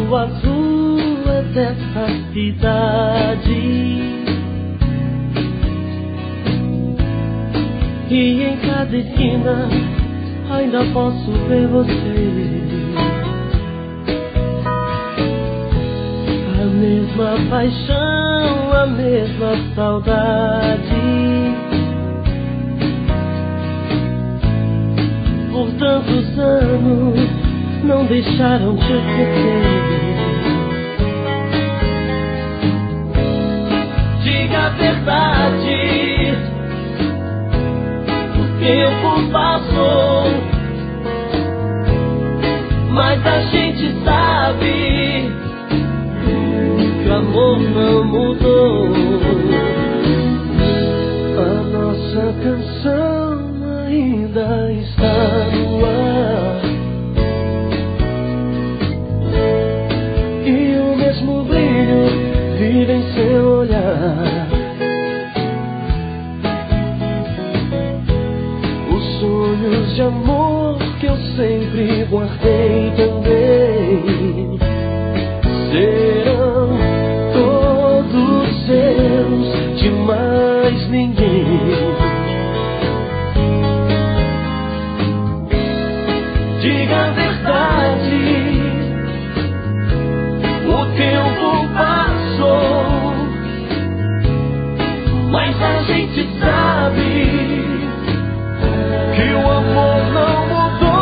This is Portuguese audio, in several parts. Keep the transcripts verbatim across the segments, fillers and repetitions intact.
o azul é dessa cidade, e em cada esquina ainda posso ver você. A mesma paixão, a mesma saudade, por tantos anos não deixaram de esquecer. Diga a verdade, o tempo passou, mas a gente sabe que o amor não mudou. A nossa canção ainda está no ar, e o mesmo brilho vive em seu olhar. Os sonhos de amor que eu sempre guardei também serão todos seus, de mais ninguém. Diga a verdade, o tempo passou, mas a gente sabe que o amor não mudou.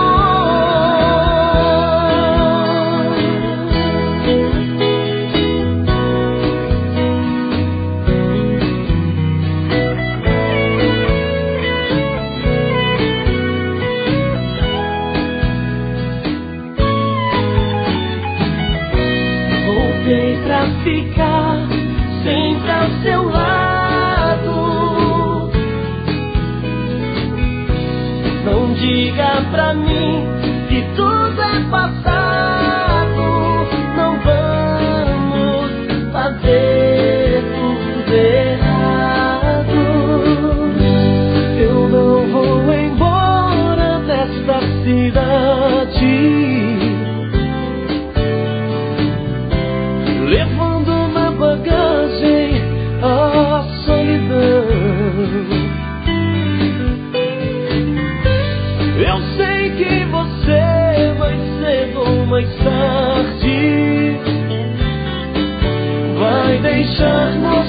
Voltei pra ficar sempre ao seu lado. Não diga pra mim que tudo é passado. Não vamos fazer tudo errado. Eu não vou embora desta cidade, levando na bagagem a solidão. Eu sei que você, mais cedo ou mais tarde, vai deixar